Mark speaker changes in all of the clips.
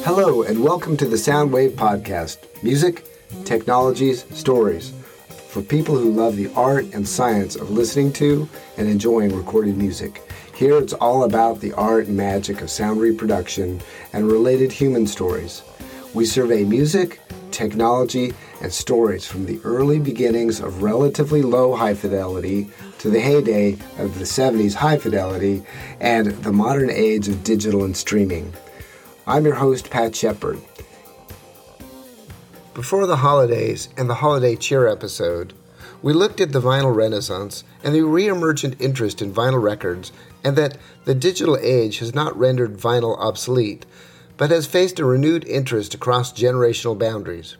Speaker 1: Hello, and welcome to the Soundwave Podcast. Music, technologies, stories. For people who love the art and science of listening to and enjoying recorded music. Here it's all about the art and magic of sound reproduction and related human stories. We survey music, technology, and stories from the early beginnings of relatively low high fidelity to the heyday of the 70s high fidelity and the modern age of digital and streaming. I'm your host, Pat Shepard. Before the holidays and the Holiday Cheer episode, we looked at the vinyl renaissance and the re-emergent interest in vinyl records, and that the digital age has not rendered vinyl obsolete, but has faced a renewed interest across generational boundaries.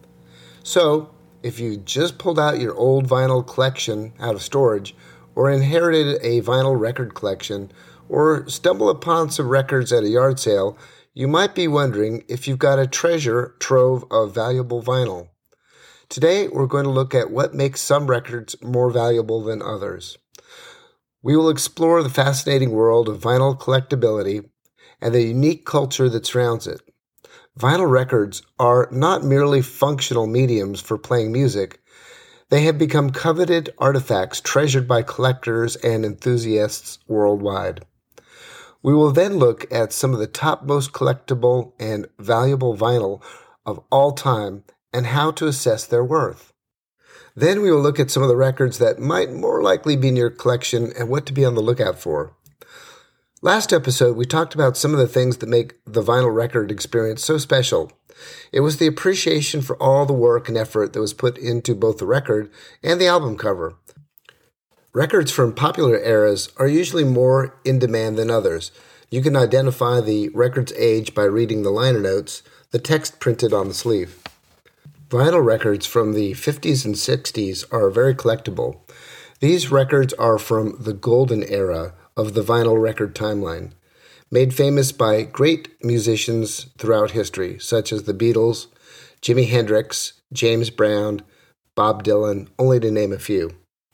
Speaker 1: So, if you just pulled out your old vinyl collection out of storage, or inherited a vinyl record collection, or stumble upon some records at a yard sale, you might be wondering if you've got a treasure trove of valuable vinyl. Today, we're going to look at what makes some records more valuable than others. We will explore the fascinating world of vinyl collectability and the unique culture that surrounds it. Vinyl records are not merely functional mediums for playing music. They have become coveted artifacts treasured by collectors and enthusiasts worldwide. We will then look at some of the top most collectible and valuable vinyl of all time and how to assess their worth. Then we will look at some of the records that might more likely be in your collection and what to be on the lookout for. Last episode, we talked about some of the things that make the vinyl record experience so special. It was the appreciation for all the work and effort that was put into both the record and the album cover. Records from popular eras are usually more in demand than others. You can identify the record's age by reading the liner notes, the text printed on the sleeve. Vinyl records from the 50s and 60s are very collectible. These records are from the golden era of the vinyl record timeline, made famous by great musicians throughout history, such as the Beatles, Jimi Hendrix, James Brown, Bob Dylan, only to name a few.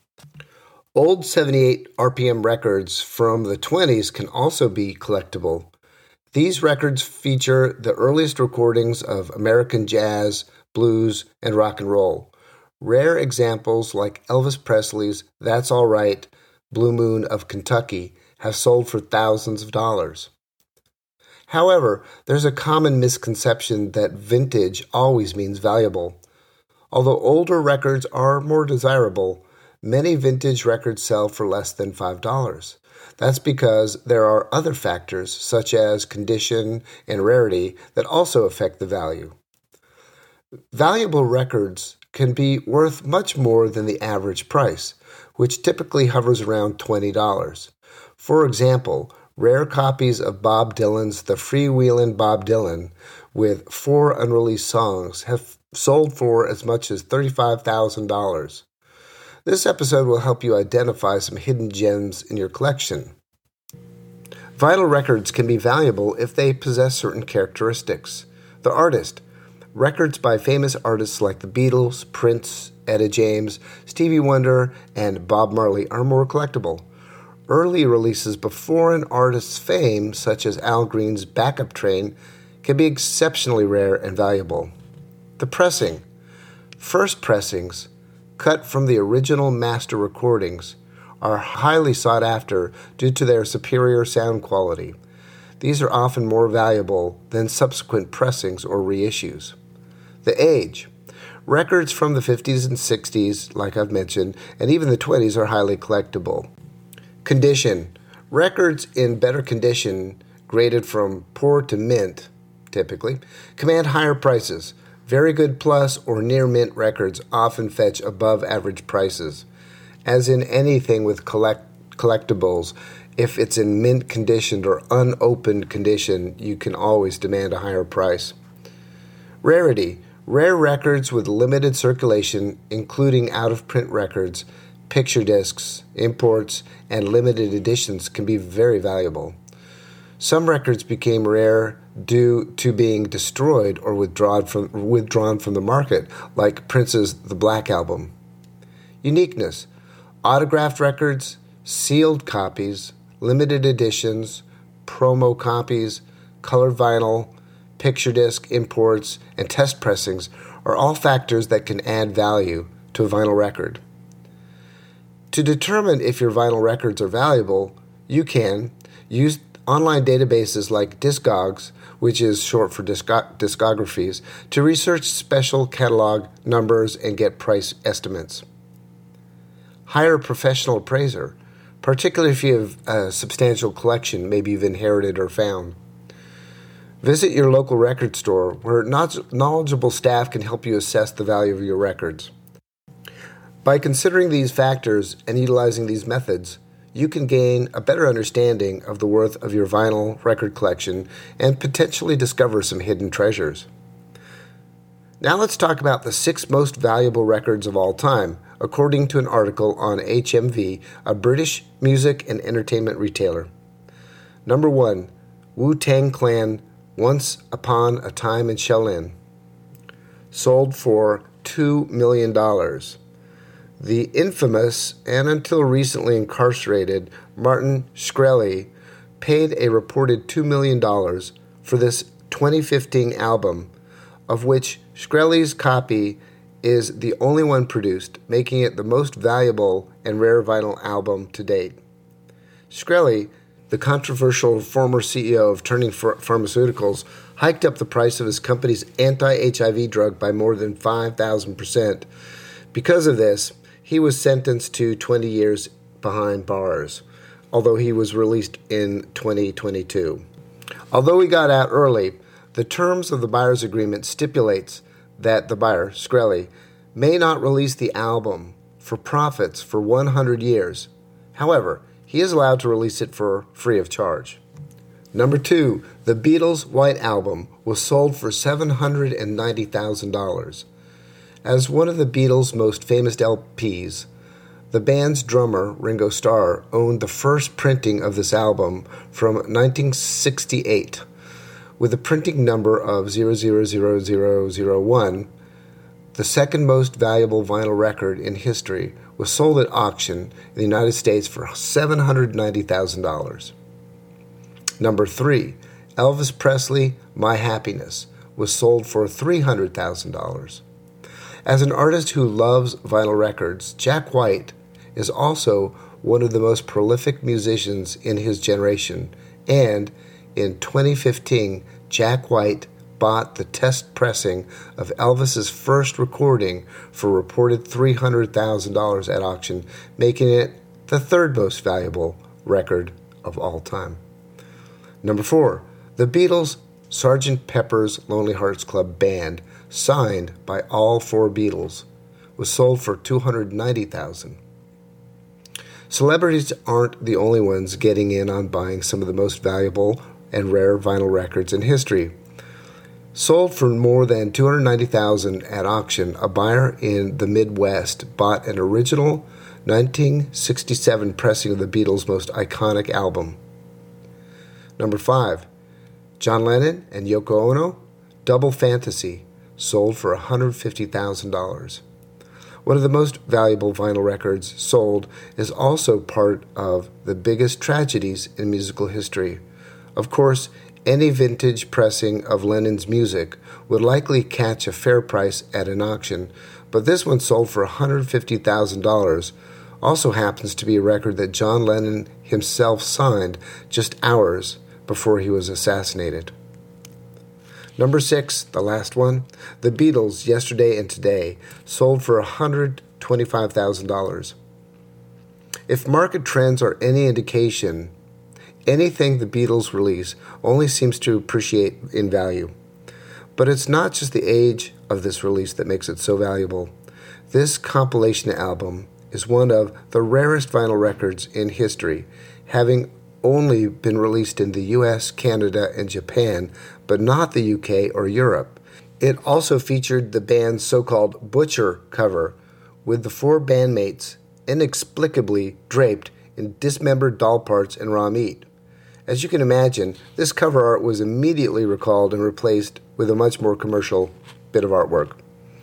Speaker 1: Old 78 RPM records from the 20s can also be collectible. These records feature the earliest recordings of American jazz, blues, and rock and roll. Rare examples like Elvis Presley's That's All Right, Blue Moon of Kentucky have sold for thousands of dollars. However, there's a common misconception that vintage always means valuable. Although older records are more desirable, many vintage records sell for less than $5. That's because there are other factors, such as condition and rarity, that also affect the value. Valuable records can be worth much more than the average price, which typically hovers around $20. For example, rare copies of Bob Dylan's The Freewheelin' Bob Dylan, with 4 unreleased songs, have sold for as much as $35,000. This episode will help you identify some hidden gems in your collection. Vinyl records can be valuable if they possess certain characteristics. The artist. Records by famous artists like the Beatles, Prince, Etta James, Stevie Wonder, and Bob Marley are more collectible. Early releases before an artist's fame, such as Al Green's Backup Train, can be exceptionally rare and valuable. The pressing. First pressings, cut from the original master recordings, are highly sought after due to their superior sound quality. These are often more valuable than subsequent pressings or reissues. The age. Records from the 50s and 60s, like I've mentioned, and even the 20s are highly collectible. Condition. Records in better condition, graded from poor to mint, typically, command higher prices. Very good plus or near mint records often fetch above average prices. As in anything with collectibles, if it's in mint condition or unopened condition, you can always demand a higher price. Rarity. Rare records with limited circulation, including out-of-print records, picture discs, imports, and limited editions, can be very valuable. Some records became rare due to being destroyed or withdrawn from the market, like Prince's The Black Album. Uniqueness. Autographed records, sealed copies, limited editions, promo copies, colored vinyl, picture disc, imports, and test pressings are all factors that can add value to a vinyl record. To determine if your vinyl records are valuable, you can use online databases like Discogs, which is short for discographies, to research special catalog numbers and get price estimates. Hire a professional appraiser, particularly if you have a substantial collection maybe you've inherited or found. Visit your local record store where knowledgeable staff can help you assess the value of your records. By considering these factors and utilizing these methods, you can gain a better understanding of the worth of your vinyl record collection and potentially discover some hidden treasures. Now let's talk about the 6 most valuable records of all time, according to an article on HMV, a British music and entertainment retailer. Number 1, Wu-Tang Clan, Once Upon a Time in Shaolin, sold for $2 million. The infamous and until recently incarcerated Martin Shkreli paid a reported $2 million for this 2015 album, of which Shkreli's copy is the only one produced, making it the most valuable and rare vinyl album to date. Shkreli, the controversial former CEO of Turning Pharmaceuticals, hiked up the price of his company's anti-HIV drug by more than 5,000%. Because of this, he was sentenced to 20 years behind bars, although he was released in 2022. Although he got out early, the terms of the buyer's agreement stipulates that the buyer, Shkreli, may not release the album for profits for 100 years. However, he is allowed to release it for free of charge. Number 2, the Beatles' White Album was sold for $790,000. As one of the Beatles' most famous LPs, the band's drummer, Ringo Starr, owned the first printing of this album from 1968. With a printing number of 000001, the second most valuable vinyl record in history was sold at auction in the United States for $790,000. Number 3, Elvis Presley, My Happiness, was sold for $300,000. As an artist who loves vinyl records, Jack White is also one of the most prolific musicians in his generation, and in 2015, Jack White bought the test pressing of Elvis's first recording for a reported $300,000 at auction, making it the 3rd most valuable record of all time. Number 4, the Beatles' Sgt. Pepper's Lonely Hearts Club Band, signed by all 4 Beatles, was sold for $290,000. Celebrities aren't the only ones getting in on buying some of the most valuable and rare vinyl records in history. Sold for more than $290,000 at auction, a buyer in the Midwest bought an original 1967 pressing of the Beatles' most iconic album. Number 5, John Lennon and Yoko Ono, Double Fantasy, sold for $150,000. One of the most valuable vinyl records sold is also part of the biggest tragedies in musical history. Of course, any vintage pressing of Lennon's music would likely catch a fair price at an auction, but this one sold for $150,000 also happens to be a record that John Lennon himself signed just hours before he was assassinated. Number 6, the last one, the Beatles' Yesterday and Today, sold for $125,000. If market trends are any indication, anything the Beatles release only seems to appreciate in value. But it's not just the age of this release that makes it so valuable. This compilation album is one of the rarest vinyl records in history, having only been released in the US, Canada, and Japan, but not the UK or Europe. It also featured the band's so-called Butcher cover, with the 4 bandmates inexplicably draped in dismembered doll parts and raw meat. As you can imagine, this cover art was immediately recalled and replaced with a much more commercial bit of artwork.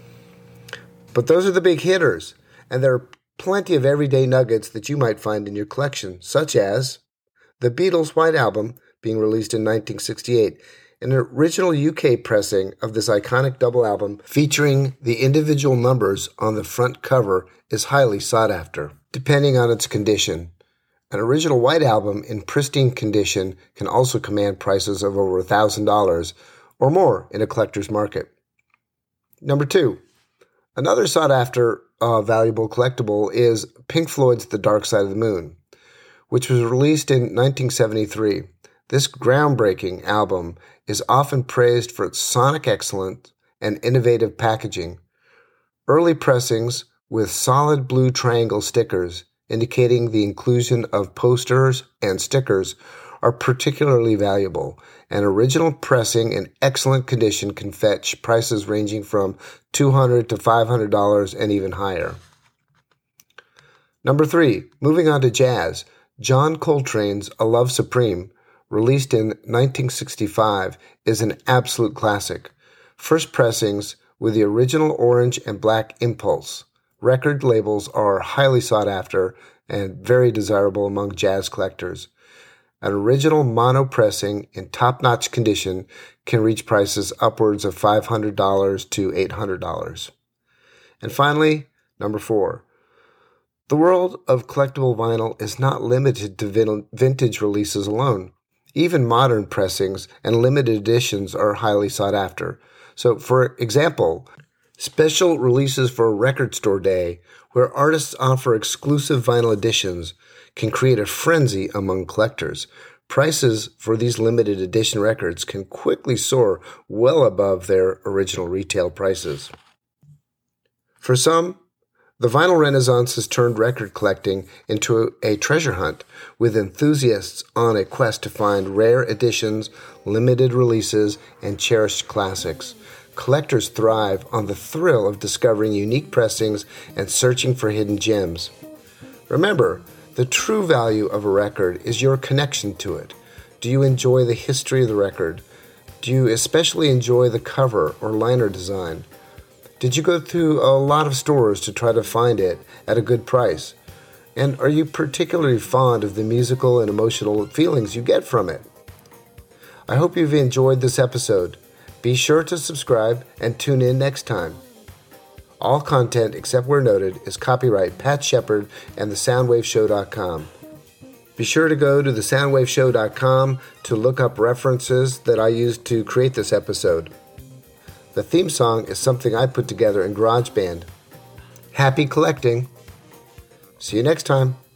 Speaker 1: But those are the big hitters, and there are plenty of everyday nuggets that you might find in your collection, such as the Beatles' White Album, being released in 1968, An original UK pressing of this iconic double album featuring the individual numbers on the front cover is highly sought after, depending on its condition. An original white album in pristine condition can also command prices of over $1,000 or more in a collector's market. Number 2. Another sought-after valuable collectible is Pink Floyd's The Dark Side of the Moon, which was released in 1973. This groundbreaking album is often praised for its sonic excellence and innovative packaging. Early pressings with solid blue triangle stickers, indicating the inclusion of posters and stickers, are particularly valuable. An original pressing in excellent condition can fetch prices ranging from $200 to $500 and even higher. Number 3, moving on to jazz, John Coltrane's A Love Supreme, released in 1965, is an absolute classic. First pressings with the original orange and black impulse. Record labels are highly sought after and very desirable among jazz collectors. An original mono pressing in top-notch condition can reach prices upwards of $500 to $800. And finally, number 4. The world of collectible vinyl is not limited to vintage releases alone. Even modern pressings and limited editions are highly sought after. So, for example, special releases for Record Store Day, where artists offer exclusive vinyl editions, can create a frenzy among collectors. Prices for these limited edition records can quickly soar well above their original retail prices. For some, the vinyl renaissance has turned record collecting into a treasure hunt, with enthusiasts on a quest to find rare editions, limited releases, and cherished classics. Collectors thrive on the thrill of discovering unique pressings and searching for hidden gems. Remember, the true value of a record is your connection to it. Do you enjoy the history of the record? Do you especially enjoy the cover or liner design? Did you go through a lot of stores to try to find it at a good price? And are you particularly fond of the musical and emotional feelings you get from it? I hope you've enjoyed this episode. Be sure to subscribe and tune in next time. All content except where noted is copyright Pat Shepard and thesoundwaveshow.com. Be sure to go to thesoundwaveshow.com to look up references that I used to create this episode. The theme song is something I put together in GarageBand. Happy collecting! See you next time.